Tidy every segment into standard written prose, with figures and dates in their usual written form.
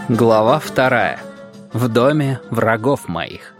Глава 2. В доме врагов моих.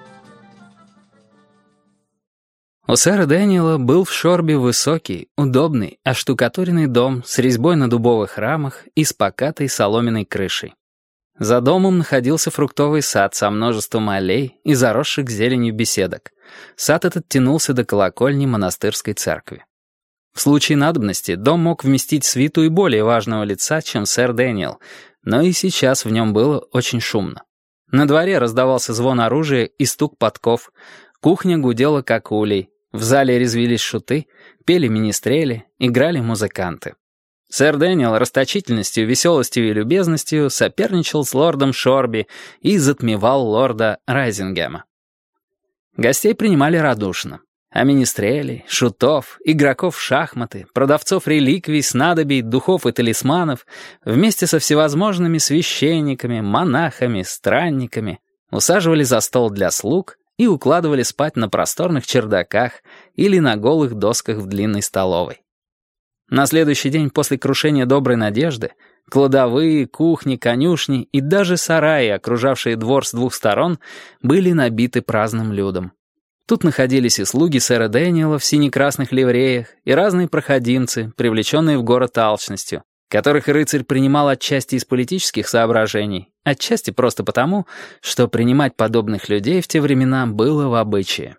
У сэра Дэниела был в Шорби высокий, удобный, оштукатуренный дом с резьбой на дубовых рамах и с покатой соломенной крышей. За домом находился фруктовый сад со множеством аллей и заросших зеленью беседок. Сад этот тянулся до колокольни монастырской церкви. В случае надобности дом мог вместить свиту и более важного лица, чем сэр Дэниел, но и сейчас в нем было очень шумно. На дворе раздавался звон оружия и стук подков, кухня гудела как улей, в зале резвились шуты, пели министрели, играли музыканты. Сэр Дэниел расточительностью, веселостью и любезностью соперничал с лордом Шорби и затмевал лорда Райзингема. Гостей принимали радушно. А министрелей, шутов, игроков в шахматы, продавцов реликвий, снадобий, духов и талисманов вместе со всевозможными священниками, монахами, странниками усаживали за стол для слуг и укладывали спать на просторных чердаках или на голых досках в длинной столовой. На следующий день после крушения Доброй Надежды кладовые, кухни, конюшни и даже сараи, окружавшие двор с двух сторон, были набиты праздным людом. Тут находились и слуги сэра Дэниела в сине-красных ливреях, и разные проходимцы, привлеченные в город алчностью, которых рыцарь принимал отчасти из политических соображений, отчасти просто потому, что принимать подобных людей в те времена было в обычае.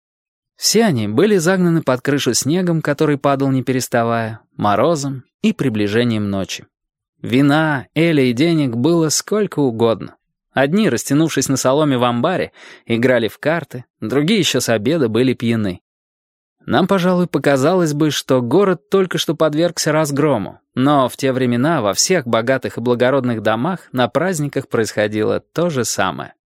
Все они были загнаны под крышу снегом, который падал не переставая, морозом и приближением ночи. Вина, эля и денег было сколько угодно. Одни, растянувшись на соломе в амбаре, играли в карты, другие еще с обеда были пьяны. Нам, пожалуй, показалось бы, что город только что подвергся разгрому, но в те времена во всех богатых и благородных домах на праздниках происходило то же самое.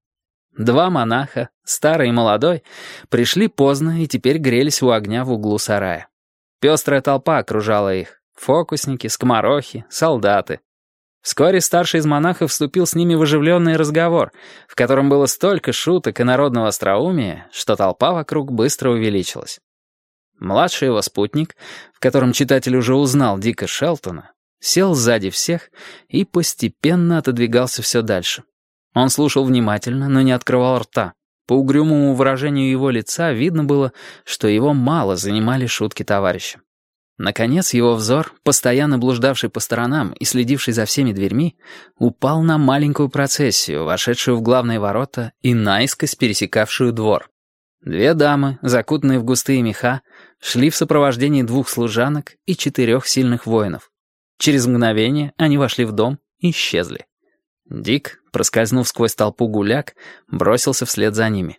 Два монаха, старый и молодой, пришли поздно и теперь грелись у огня в углу сарая. Пестрая толпа окружала их: фокусники, скоморохи, солдаты. Вскоре старший из монахов вступил с ними в оживленный разговор, в котором было столько шуток и народного остроумия, что толпа вокруг быстро увеличилась. Младший его спутник, в котором читатель уже узнал Дика Шелтона, сел сзади всех и постепенно отодвигался все дальше. Он слушал внимательно, но не открывал рта. По угрюмому выражению его лица видно было, что его мало занимали шутки товарища. Наконец его взор, постоянно блуждавший по сторонам и следивший за всеми дверьми, упал на маленькую процессию, вошедшую в главные ворота и наискось пересекавшую двор. Две дамы, закутанные в густые меха, шли в сопровождении двух служанок и 4 сильных воинов. Через мгновение они вошли в дом и исчезли. Дик, проскользнув сквозь толпу гуляк, бросился вслед за ними.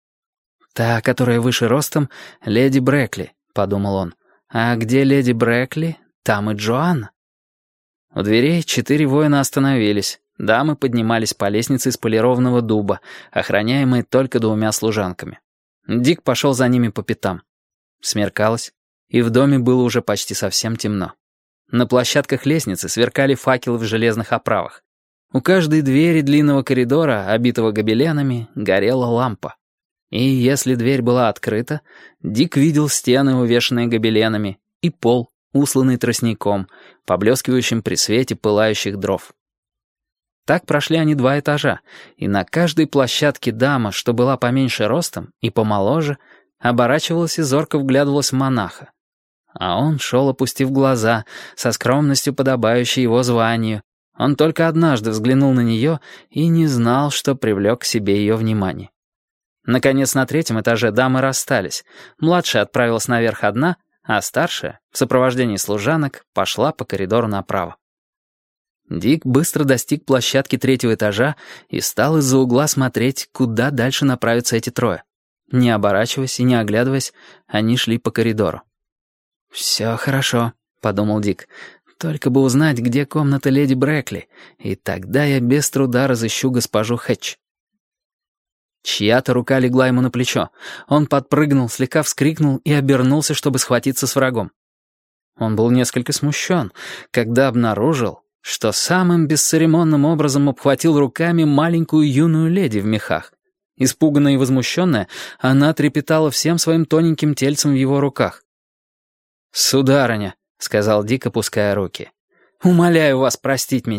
«Та, которая выше ростом, леди Брэкли», — подумал он. «А где леди Брэкли, там и Джоанна». У дверей 4 воина остановились. Дамы поднимались по лестнице из полированного дуба, охраняемой только 2 служанками. Дик пошел за ними по пятам. Смеркалось, и в доме было уже почти совсем темно. На площадках лестницы сверкали факелы в железных оправах. У каждой двери длинного коридора, обитого гобеленами, горела лампа. И если дверь была открыта, Дик видел стены, увешанные гобеленами, и пол, усланный тростником, поблескивающим при свете пылающих дров. Так прошли они 2 этажа, и на каждой площадке дама, что была поменьше ростом и помоложе, оборачивалась и зорко вглядывалась в монаха. А он шел, опустив глаза, со скромностью, подобающей его званию. Он только однажды взглянул на нее и не знал, что привлек к себе ее внимание. Наконец, на 3-м этаже дамы расстались. Младшая отправилась наверх одна, а старшая, в сопровождении служанок, пошла по коридору направо. Дик быстро достиг площадки 3-го этажа и стал из-за угла смотреть, куда дальше направятся эти 3. Не оборачиваясь и не оглядываясь, они шли по коридору. «Все хорошо», — подумал Дик. «Только бы узнать, где комната леди Брэкли, и тогда я без труда разыщу госпожу Хэтч». Чья-то рука легла ему на плечо. Он подпрыгнул, слегка вскрикнул и обернулся, чтобы схватиться с врагом. Он был несколько смущен, когда обнаружил, что самым бесцеремонным образом обхватил руками маленькую юную леди в мехах. Испуганная и возмущенная, она трепетала всем своим тоненьким тельцем в его руках. «Сударыня», — сказал Дик, опуская руки, — «умоляю вас простить меня.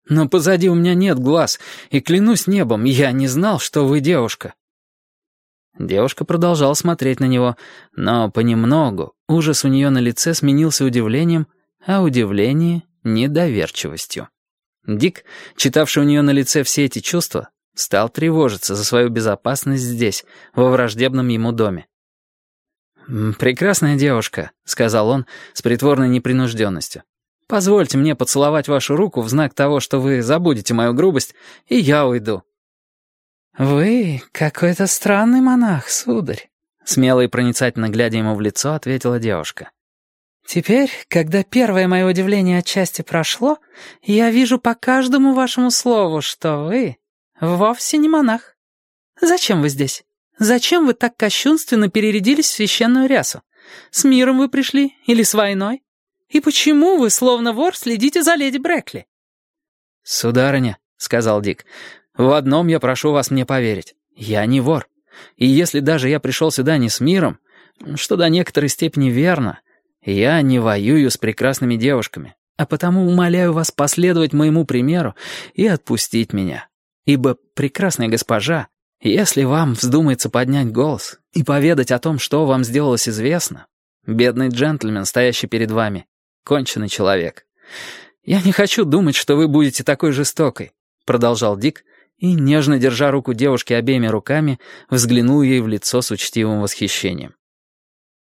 Но позади у меня нет глаз, и клянусь небом, я не знал, что вы девушка». Девушка продолжала смотреть на него, но понемногу ужас у нее на лице сменился удивлением, а удивление — недоверчивостью. Дик, читавший у нее на лице все эти чувства, стал тревожиться за свою безопасность здесь, во враждебном ему доме. «Прекрасная девушка», — сказал он с притворной непринужденностью. «Позвольте мне поцеловать вашу руку в знак того, что вы забудете мою грубость, и я уйду». «Вы какой-то странный монах, сударь», — смело и проницательно глядя ему в лицо, ответила девушка. «Теперь, когда первое мое удивление отчасти прошло, я вижу по каждому вашему слову, что вы вовсе не монах. Зачем вы здесь? Зачем вы так кощунственно перерядились в священную рясу? С миром вы пришли или с войной? И почему вы, словно вор, следите за леди Брэкли?» «Сударыня», — сказал Дик, — «в одном я прошу вас мне поверить. Я не вор. И если даже я пришел сюда не с миром, что до некоторой степени верно, я не воюю с прекрасными девушками, а потому умоляю вас последовать моему примеру и отпустить меня. Ибо, прекрасная госпожа, если вам вздумается поднять голос и поведать о том, что вам сделалось известно, бедный джентльмен, стоящий перед вами, конченый человек. Я не хочу думать, что вы будете такой жестокой», — продолжал Дик, и, нежно держа руку девушки обеими руками, взглянул ей в лицо с учтивым восхищением.